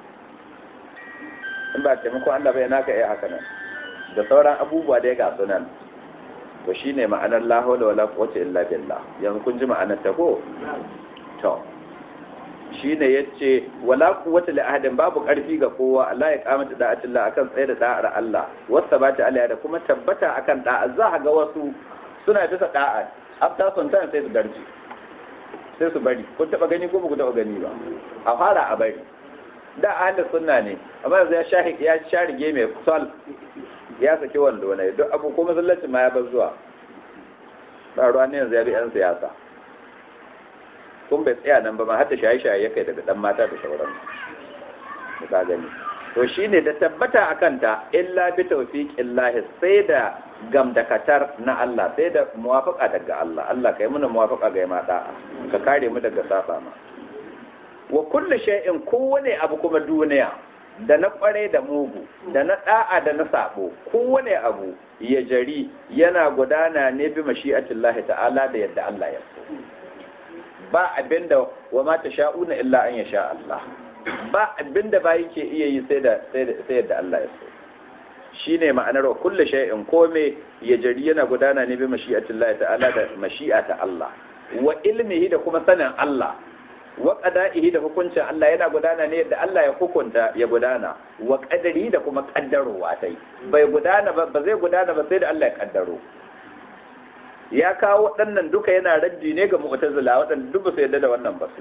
in ba taimakon Allah bai naka iya haka nan da sauran abubuwa da ya ga sunan to shine ma'anar la hawla wala quwwata illa billah yanzu kun ji ma'anar ta ko to shine yace wala quwwata li ahadin babu karfi ga kowa Allah ya kamata da'atillah akan tsaye da da'ar Allah wasabata alaiha da kuma tabbata akan da'a za ga wasu suna bisa da'a after some time sai su garji sai su bari kun taba gani ko ba ku taba gani ba a fara a bari da ahlus sunna ne amma yanzu ya sharige mai sal ya saki wando ne duk abu ko masallacin ma ya bar zuwa ba ruwa ne yanzu ya bi yan siyasa kun bai tsaya nan ba ma har da shaye-shaye ya kai daga dan mata da sauran mu ka gani to shine da tabbata akan ta illa bi tawfiqillahi sai da gamdakatar na Allah sai da muwafaqa daga Allah Allah kai muna muwafaqa ga mata ka kare mu daga safa ma wa kullu shay'in kowane abu kuma duniya da na kware da mugu da na da'a da na sabo kowane abu ya jari yana gudana ne bi mashi'atillahi ta'ala da yadda Allah ya so ba abinda wa ma tasha'una illa an yasha Allah ba abinda ba yake iya yi sai yadda Allah ya so shine ma'anar wa kullu shay'in kome ya jari yana gudana ne bi mashi'atillahi ta'ala da mashi'ata Allah wa ilmihi da kuma sanin Allah wa qada'ihi da hukuncin Allah yana gudana ne yadda Allah ya hukunta ya gudana wa qadari da kuma kaddarowa tai bai gudana ba zai gudana ba sai da Allah ya kaddaro ya kawo waɗannan duka yana raddi ne ga mu'tazila waɗanda duk ba su yadda da wannan ba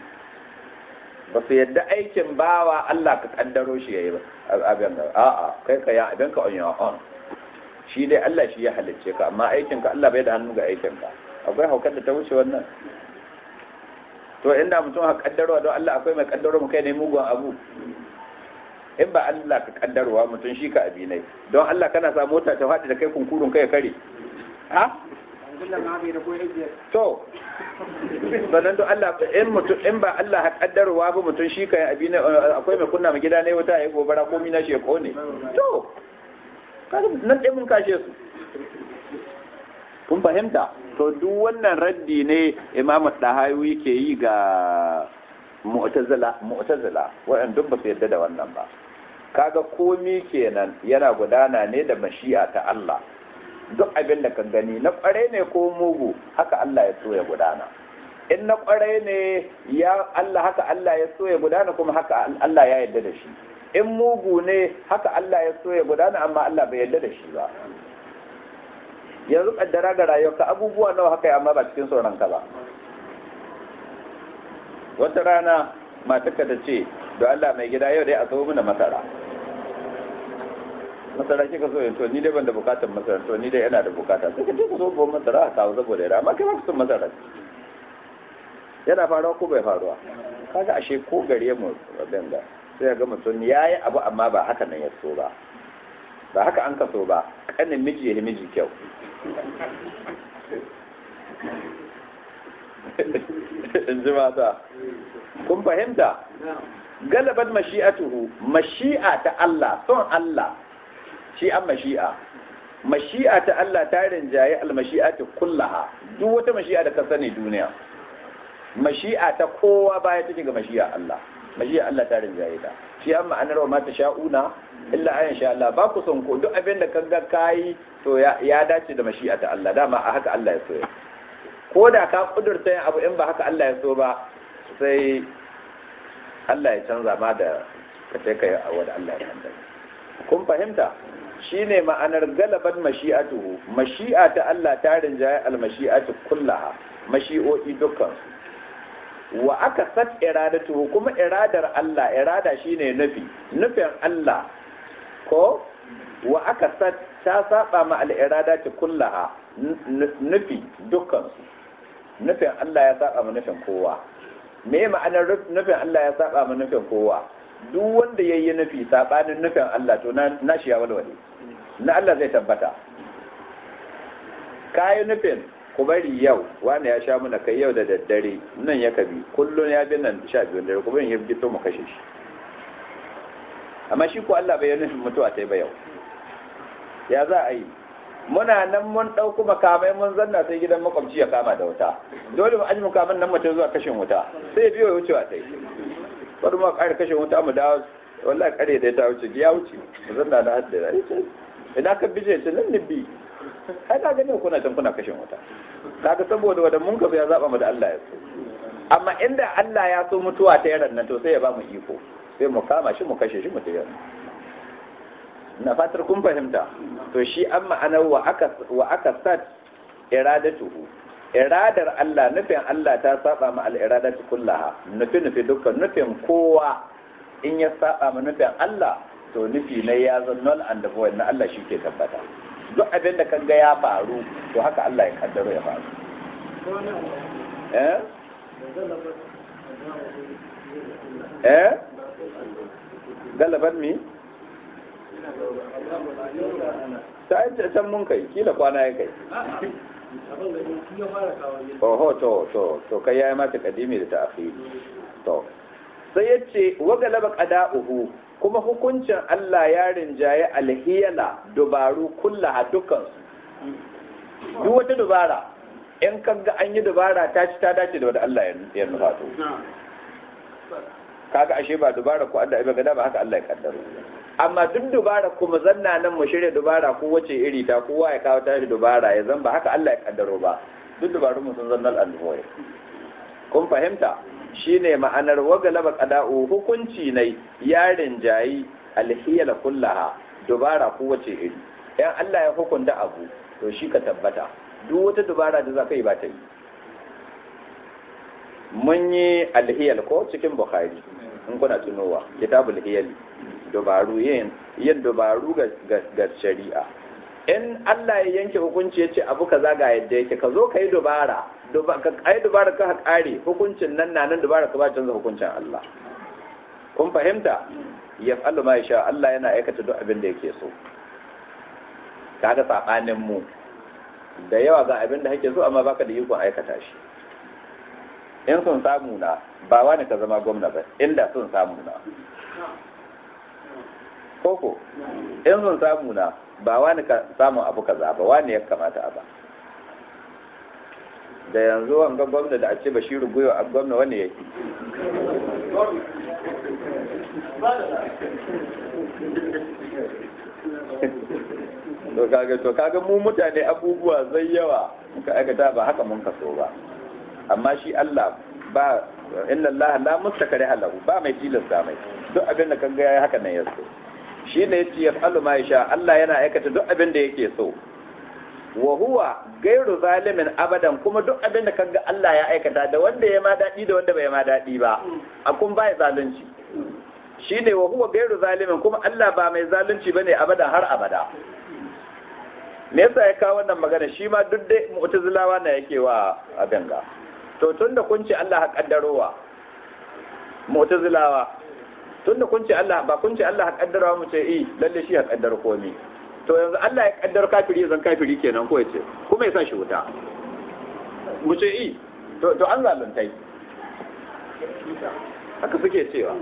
su yadda aikin bawa Allah ka kaddaro shi yayi ba abin da a'a kai ka ya abin ka on your own shi dai Allah shi ya halicce ka amma aikin ka Allah bai da hannu ga aikin ka akwai haukar da ta wuce wannan to inda mutum ha kaddarwa don Allah akwai mai kaddaro mu kai ne mugun abu in ba Allah ka kaddarwa mutum shi ka abi ne don Allah kana sa mota ta faɗi da kai kunkurun kai kare ha to sannan to Allah in ba Allah ha kaddarwa ba mutum shi ka abi ne akwai mai kunna mu gida ne wata yayi gobara ko mina shi ya kone to kaga nan dai mun kashe su kun fahimta to duk wannan raddi ne Imam Dahawi ke yi ga mu'tazila waɗanda duk ba su yadda da wannan ba kaga komi kenan yana gudana ne da mashi'a ta Allah duk abin da ka gani na kware ne ko mugu haka Allah ya so ya gudana in na kware ne ya Allah haka Allah ya so ya gudana kuma haka Allah ya yarda da shi in mugu ne haka Allah ya so ya gudana amma Allah bai yarda da shi ba yanzu kaddara ga rayuwarka abubuwa nawa haka amma ba cikin sauran ka ba wata rana matarka ta ce don Allah mai gida yau dai a zo mana masara kika so to ni dai ban da bukatar masara to ni dai yana da bukata sai ka ce ka zo ba masara a kawo saboda yara amma kai ba ka son masara yana faruwa ko bai faruwa kaga ashe ko gare mu rabin da sai ga mutum yayi abu amma ba haka nan ya so ba ba haka an kaso ba kanin miji ya miji kyau in ji mata kun fahimta galabat mashi'atuhu mashi'a ta Allah son Allah shi an mashi'a ta Allah ta rinjaye almashi'atu kullaha duk wata mashi'a da ka sani duniya mashi'a ta kowa baya take ga mashi'a Allah mashi'a Allah ta rinjaye ta shi an ma'anar wa mata sha'una illa ayan sha Allah ba ku son ko duk abin da kaga kai to ya dace da mashi'a ta Allah dama a haka Allah ya so ya ko da ka kudurta yin abu in ba haka Allah ya so ba sai Allah ya canza ma da ka sai kai a wanda Allah ya canza kun fahimta shine ma'anar galaban mashi'atuhu mashi'a ta Allah ta rinjaye al-mashi'atu kullaha mashi'o'i dukkan wa aka sat iradatuhu kuma iradar Allah irada shine nufin Allah ko wa aka sat ta saba ma al-iradati kullaha nufi dukkan su nufin Allah ya saba ma nufin kowa me ma'anar nufin Allah ya saba ma nufin kowa duk wanda yayi nufi sabanin nufin Allah to na shi ya walwale na Allah zai tabbata kai nufin ku bari yau wani ya sha muna kai yau da daddare nan ya kabi kullun ya bi nan 12 dare ku bari ya fito mu kashe shi amma shi ko Allah bai yi nufin mutuwa ta ba yau ya za a yi muna nan mun ɗauku makamai mun zanna sai gidan makwabci ya kama da wuta dole mu aji makaman nan mutum zuwa kashin wuta sai biyo ya wucewa sai bari mu ƙara kashin wuta mu dawo wallahi ƙare da ta wuce ya wuce mu zanna da hadda idan ka bije ce nan nibbi kai ka gani kuna can kuna kashin wuta kaga saboda wanda mun gaba ya zaba mu da Allah ya so amma inda Allah ya so mutuwa ta yaran nan to sai ya ba mu iko sai mu kama shi mu kashe shi mu tayar na fatar kun fahimta to shi an ma'anar wa aka sat iradatuhu iradar Allah nufin Allah ta saba ma al-iradatu kullaha nufi dukkan nufin kowa in ya saba ma nufin Allah to nufi ne ya zan null and void na Allah shi ke tabbata duk abin da kaga ya faru to haka Allah ya kaddaro ya faru galaban mi ta yi can mun kai kila kwana ya kai oho to kai ya yi mata kadimi da ta'akhiri to sai ya ce wa galaba qada'uhu kuma hukuncin Allah ya rinjaye alhiyala dubaru kullaha dukkan duk wata dubara in kaga an yi dubara ta ci ta dace da wanda Allah ya nufa to kaga ashe ba dubara ko Allah ya ga ba haka Allah ya kaddaro amma duk dubara kuma zanna nan mu shirya dubara ko wace iri ta kowa ya kawo tashi dubara ya zan ba haka Allah ya kaddaro ba duk dubarun mu sun zanna al-alwoy kun fahimta shine ma'anar wagalaba qada'u hukunci ne yarin jayi alhiyala kullaha dubara ko wace iri yan Allah ya hukunta abu to shi ka tabbata duk wata dubara da zaka yi ba ta yi mun yi alhiyal ko cikin bukhari in kuna tunowa kitabul hiyal dubaru yin dubaru ga shari'a in Allah ya yanke hukunci ya ce abu kaza ga yadda yake ka zo ka yi dubara ka kare hukuncin nan dubara ka ba canza hukuncin Allah kun fahimta ya fa'alu ma sha Allah yana aikata duk abin da yake so kaga sabanin mu da yawa ga abin da kake so amma baka da ikon aikata shi in sun samu na ba wani ka zama gwamna ba inda sun samu na koko in sun samu na ba wani ka samu abu kaza ba wani ya kamata ba da yanzu wanga gwamna da a ce Bashiru Goyo a gwamna wani yake to kaga mu mutane abubuwa zai yawa muka aikata ba haka mun kaso ba amma shi Allah ba inna Allah la mustakari halahu ba mai tilasta mai duk abin da kaga yayi haka nan yaso shi ne yace yafalu ma yasha Allah yana aikata duk abin da yake so wa huwa gairu zalimin abadan kuma duk abin da kaga Allah ya aikata da wanda ya ma dadi da wanda bai ma dadi ba akun bai zalunci shine wa huwa gairu zalimin kuma Allah ba mai zalunci bane abadan har abada me yasa ya kawo wannan magana shi ma duk dai mu'tazilawa na yake wa abin ga to tunda kun ce Allah ha kaddarowa mu'tazilawa tunda kun ce Allah ba kun ce Allah ha kaddarowa mu ce lalle shi ha kaddaro komai to yanzu Allah ya kaddaro kafiri zan kafiri kenan ko yace kuma ya sa shi wuta mu ce to an zaluntai haka suke cewa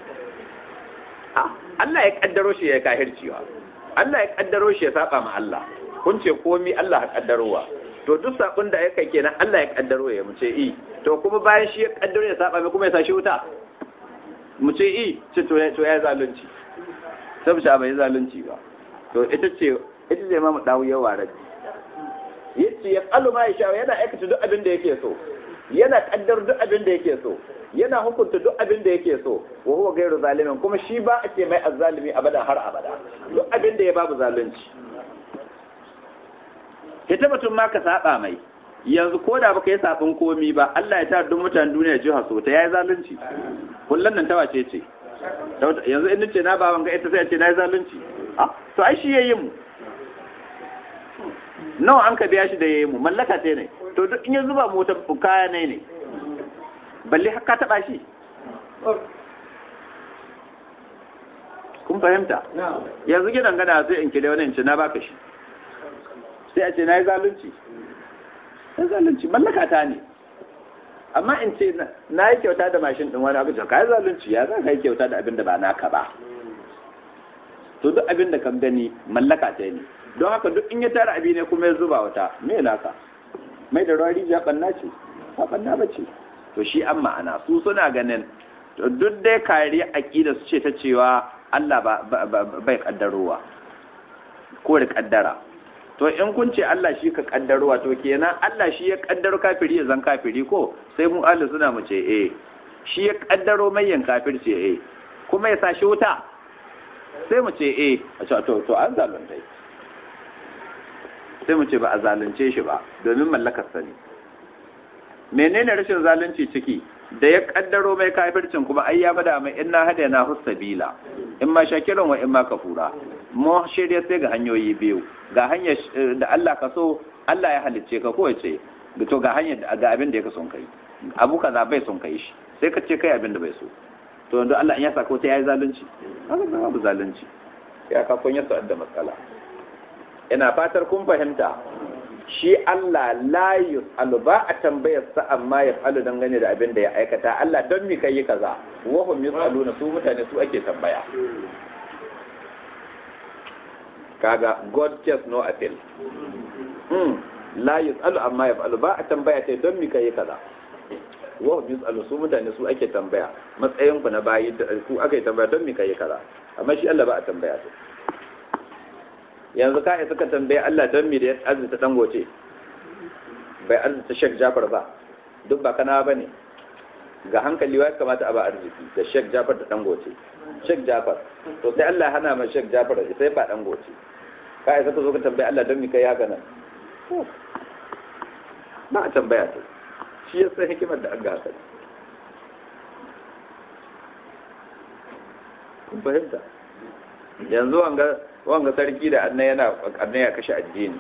Allah ya kaddaro shi ya kafirciwa Allah ya kaddaro shi ya saba ma Allah kun ce komai Allah ya kaddarowa to duk sabon da yake kenan Allah ya kaddaro ya mu ce to kuma bayan shi ya kaddaro ya saba mai kuma ya sa shi wuta mu ce ce to ya zalunci saboda bai zalunci ba to ita ce Imam Dawu ya ware yace ya qalu ma yasha yana aikata duk abin da yake so yana kaddar duk abin da yake so yana hukunta duk abin da yake so wa huwa ghairu zalimin kuma shi ba a ce mai azzalimi abada har abada duk abin da ya babu zalunci ita batun ma ka saba mai yanzu ko da baka yi sabon komi ba Allah ya tar duk mutanen duniya jiha so ta yayi zalunci kullun nan tawace ce yanzu in nace na baban ga ita sai ce nayi zalunci to ai shi yayi mu nawa an ka biya shi da yayi mu mallaka ce ne to duk in ya zuba mota kaya ne balle haka taba shi kun fahimta yanzu gidan gana sai in kide wani in ce na baka shi sai a ce na yi zalunci mallaka ta ne amma in ce na yi kyauta da mashin ɗin wani abin ka yi zalunci ya za ka yi kyauta da abin da ba naka ba to duk abin da kan gani mallaka ta ne don haka duk in ya tara abi ne kuma ya zuba wata me naka mai da ruwa rijiya ɓanna ce ba ɓanna ba ce to shi an ma'ana su suna ganin duk dai kariya aƙida su ce ta cewa Allah bai kaddarowa ko da kaddara to in kun ce Allah shi ka kaddarowa to kenan Allah shi ya kaddaro kafiri ya zan kafiri ko sai mu Allah suna mu ce shi ya kaddaro mayyan kafir ce kuma ya sashi wuta sai mu ce a ce to an zalunta sai mu ce ba a zalunce shi ba domin mallakar sa ne menene rashin zalunci ciki da ya kaddaro mai kafircin kuma ai ya bada mai inna hadana husabila in ma shakiran wa in ma kafura mu shirye sai ga hanyoyi biyu ga hanyar da Allah ka so Allah ya halicce ka ko yace to ga hanyar ga abin da yake son kai abu kaza bai son kai shi sai ka ce kai abin da bai so to yanzu Allah in ya saka ta yayi zalunci haka ba babu zalunci ya ka kun yasa da matsala ina fatar kun fahimta shi Allah la yus'alu ba a tambayar sa amma ya falu dangane da abin da ya aikata Allah don mi kai kaza wa hum yus'aluna su mutane su ake tambaya kaga God cares no appeal la yus'alu amma ya falu ba a tambaya sai don mi kai kaza wa hum yus'alu su mutane su ake tambaya matsayin ku na bayi ku ake tambaya don mi kai kaza amma shi Allah ba a tambaya sai yanzu ka suka tambaye Allah don mi da ya arzuta Dangote bai arzuta Sheikh Jafar ba duk ba kana bane ga hankali wa kamata a ba arziki da Sheikh Jafar da Dangote Sheikh Jafar to sai Allah ya hana ma Sheikh Jafar sai ba Dangote kai sai ka zo ka tambaye Allah don me kai haka nan ba a tambaya ta shi ya san hikimar da an ga haka kun fahimta yanzu wanga sarki da annai ya kashe addini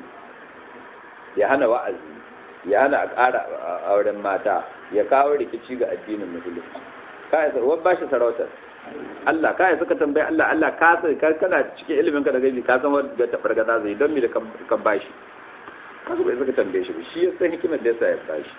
ya hana wa'azi ya hana a ƙara auren mata ya kawo rikici ga addinin musulunci kai sai wani bashi sarautar Allah kai suka tambaye Allah ka sai kana cikin ilimin ka da gaibi ka san wanda ta fargada zai don me da kan bashi kaga bai suka tambaye shi shi ya san hikimar da yasa ya bashi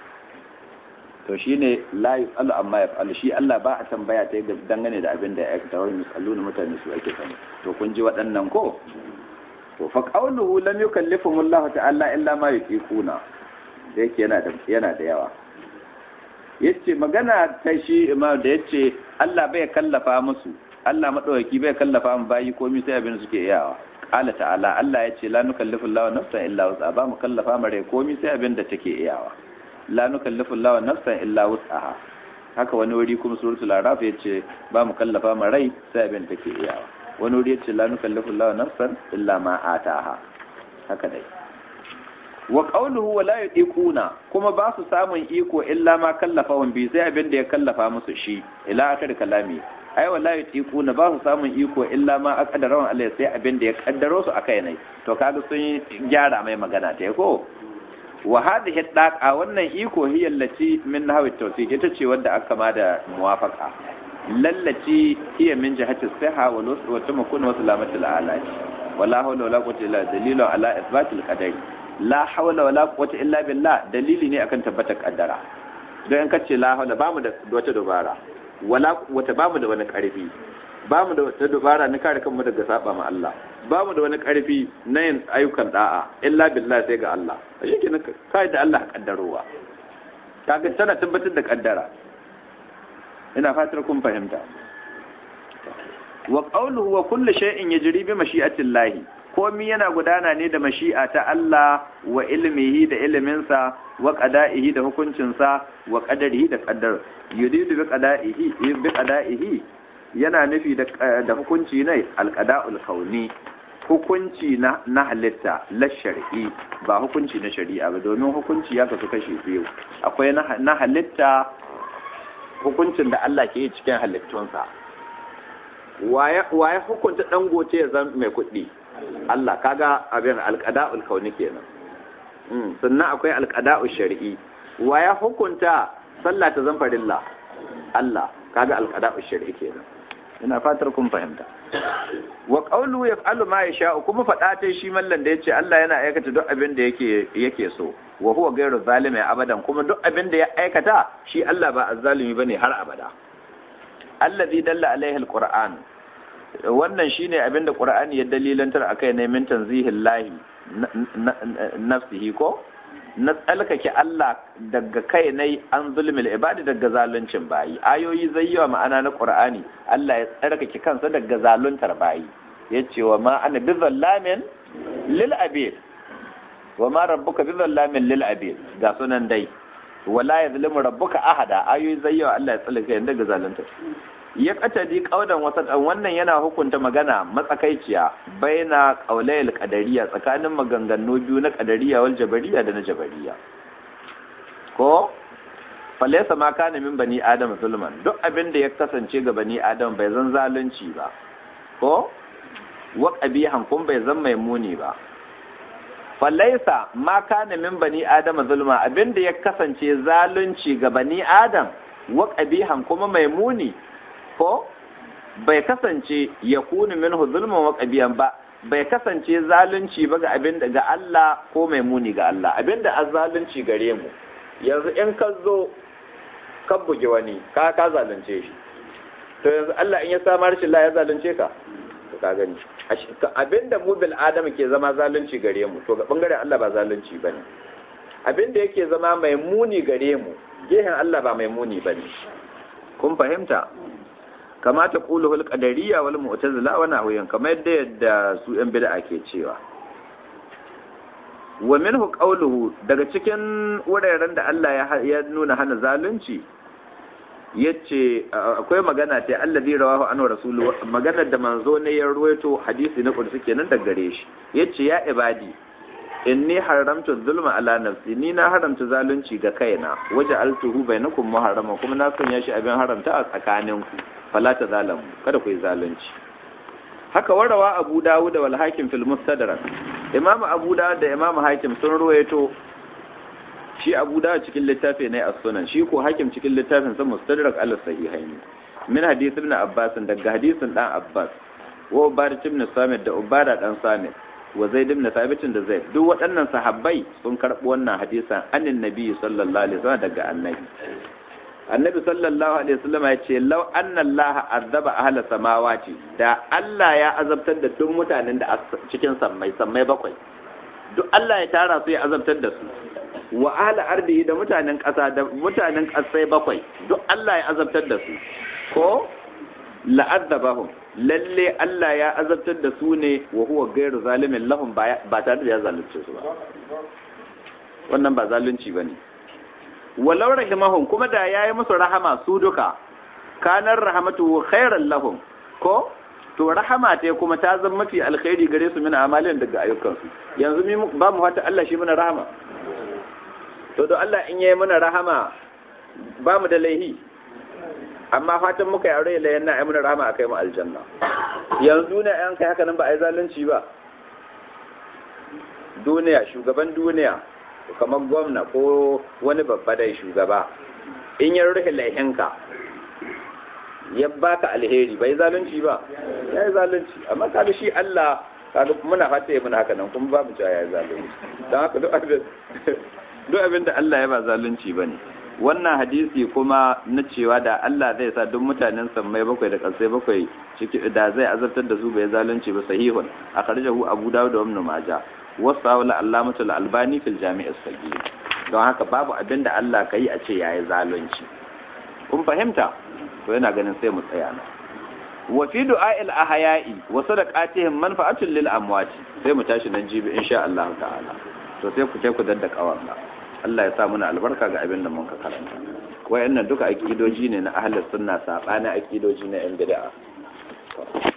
to shine la yusalu amma yafalu shi Allah ba a tambaya ta yadda dangane da abin da ya aikata wani misaluna mutane su ake sani to kun ji waɗannan ko to fa qawluhu lam yukallifuhum Allah ta'ala illa ma yuqiquna da yake yana da yawa yace magana ta shi imam da yace Allah bai kallafa musu Allah madaukaki bai kallafa mu bayi komai sai abin suke iyawa qala ta'ala Allah yace la nukallifu Allah nafsan illa wus'aha ba mu kallafa mare komai sai abin da take iyawa la nukallifu Allah nafsan illa wus'aha haka wani wuri kuma suratul araf yace ba mu kallafa ma rai sai abin da take iyawa wani wuri yace la nukallifu Allah nafsan illa ma ataha haka dai wa qawluhu wa la yudiquna kuma ba su samun iko illa ma kallafahum bi sai abin da ya kallafa musu shi ila akhir kalami ai wa la yudiquna ba su samun iko illa ma aqdarahu Allah sai abin da ya kaddaro su akai ne to kaga sun gyara mai magana ta ko wa hadhihi daqa wannan iko hiya allati min nahwi tawfiq ita ce wanda aka ma da muwafaqa lallaci hiya min jihati siha wa tamakun wa salamatul alai wala hawla wala quwwata illa dalilu ala ithbatil qadari la hawla wala quwwata illa billah dalili ne akan tabbatar kaddara don in kace la hawla bamu da wata dubara wala quwwata bamu da wani karfi bamu da wata dubara na kare kanmu daga saba ma Allah bamu da wani karfi na yin ayyukan da'a illa billah sai ga Allah yake ne kai da Allah kaddarowa kaga tana tabbatar da kaddara ina fatar kun fahimta wa qawluhu wa kullu shay'in yajri bi mashi'atillahi komi yana gudana ne da mashi'a ta Allah wa ilmihi da iliminsa wa qada'ihi da hukuncinsa wa qadarihi da qaddar yuridu bi qada'ihi yana nufi da hukunci ne alqada'ul kauni hukunci na halitta la shar'i ba hukunci na shari'a ba domin hukunci ya kasu kashi biyu akwai na halitta hukuncin da Allah ke yi cikin halittunsa waye hukunta Dangote ya zama mai kuɗi Allah kaga abin alqada'ul kauni kenan sannan akwai alqada'ul shar'i waye hukunta sallah ta zan farilla Allah kaga alqada'ul shar'i kenan ina fatar kun fahimta wa qawlu yaf'alu ma yasha'u kuma fada ta shi mallan da yace Allah yana aikata duk abin da yake so wa huwa ghayru zalimi abadan kuma duk abin da ya aikata shi Allah ba azzalimi bane har abada allazi dalla alaihi alquran wannan shine abin da qur'ani ya dalilantar akai ne min tanzihillahi nafsihi ko na tsalkake Allah daga kai ne an zulmil ibadi daga zaluncin bayi ayoyi zayyawa ma'ana na qur'ani Allah ya tsarkake kansa daga zaluntar bayi yace wa ma ana bizallamin lil abid wa ma rabbuka bizallamin lil abid ga sunan dai wala yazlimu rabbuka ahada ayoyi zayyawa Allah ya tsarkake daga zaluntar ya katadi kaudan wasatan wannan yana hukunta magana matsakaiciya baina qaulayil qadariyya tsakanin maganganu biyu na qadariyya wal jabariyya da na jabariyya ko falaysa ma kana min bani adam zulman duk abin da ya kasance ga bani adam bai zan zalunci ba ko wa qabihan kun bai zan maimuni ba falaysa ma kana min bani adam zulma abin da ya kasance zalunci ga bani adam wa qabihan kuma maimuni ko bai kasance ya kuni minhu zulman wa qabiyan ba bai kasance zalunci ba ga abin da ga Allah ko mai muni ga Allah abinda azzalunci gare mu yanzu in ka zo ka buge wani ka zalunce shi to yanzu Allah in ya samar shi la ya zalunce ka to ka gani abinda mu bil adam ke zama zalunci gare mu to ga bangaren Allah ba zalunci bane abinda yake zama mai muni gare mu gehen Allah ba mai muni bane kun fahimta kama ta kuluhul qadariyya wal mu'tazila wa nahwiyan kamar yadda su yan bid'a ke cewa wa minhu qawluhu daga cikin wuraren da Allah ya nuna hana zalunci yace akwai magana ta allazi rawahu anhu rasulu maganar da manzo ne ya ruwaito hadisi na kursi kenan da gare shi yace ya ibadi inni haramtu zulma ala nafsi ni na haramta zalunci ga kaina waje altuhu bainakum muharrama kuma na sanya shi abin haramta a tsakaninku fala ta zalamu kada ku yi zalunci haka warawa Abu Dawud wal Hakim fil Mustadrak Imam Abu Dawud da Imam Hakim sun ruwaito shi Abu Dawud cikin littafi ne as-Sunan shi ko Hakim cikin littafin sa Mustadrak al-Sahihain min hadith ibn Abbas daga hadisin dan Abbas wa Ubadah ibn Samit da Ubadah dan Samit wa Zaid ibn Thabit da Zaid duk waɗannan sahabbai sun karɓi wannan hadisan annin Nabi sallallahu alaihi wasallam daga Annabi sallallahu alaihi wasallam ya ce law anna Allah azaba ahla samawati da Allah ya azabtar da duk mutanen da cikin sammai bakwai duk Allah ya tara su ya azabtar da su wa ahla ardihi da mutanen ƙasa da mutanen ƙasai bakwai duk Allah ya azabtar da su ko la'adzabahum lalle Allah ya azabtar da su ne wa huwa ghairu zalimin lahum ba tare da ya zalunce su ba wannan ba zalunci bane walau rahimahum kuma da yayi musu rahama su duka kanar rahmatu khairan lahum ko to rahama ta kuma ta zama mafi alkhairi gare su min amalin daga ayyukansu yanzu ba mu fata Allah shi mana rahama to don Allah in yayi mana rahama ba mu da laihi amma fatan muka yi aure layan na aimuna rahama a kai mu aljanna yanzu ne an kai haka nan ba a yi zalunci ba duniya shugaban duniya kamar gwamna ko wani babba dai shugaba in ya rufe laihinka ya baka alheri bai zalunci ba ya yi zalunci amma kaga shi Allah kaga muna fata ya muna haka nan kuma babu cewa ya yi zalunci don haka duk abin da Allah ya ba zalunci ba ne wannan hadisi kuma na cewa da Allah zai sa duk mutanen sammai bakwai da ƙasai bakwai ciki da zai azabtar da su bai zalunci ba sahihun akhrajahu Abu Dawud da Ibn Majah wasu al-Allamatul Albani fil Jami' as-Saghir don haka babu abin da Allah kai a ce yayi zalunci kun fahimta to yana ganin sai mu tsaya na wa fi du'a'il ahya'i wa sadaqatihim manfa'atun lil amwati sai mu tashi nan jibi insha Allah ta'ala to sai ku daddaka wannan Allah ya sa muna albarka ga abin da mun ka karanta wayannan duka akidoji ne na ahlus sunna sabana akidoji na yan bid'a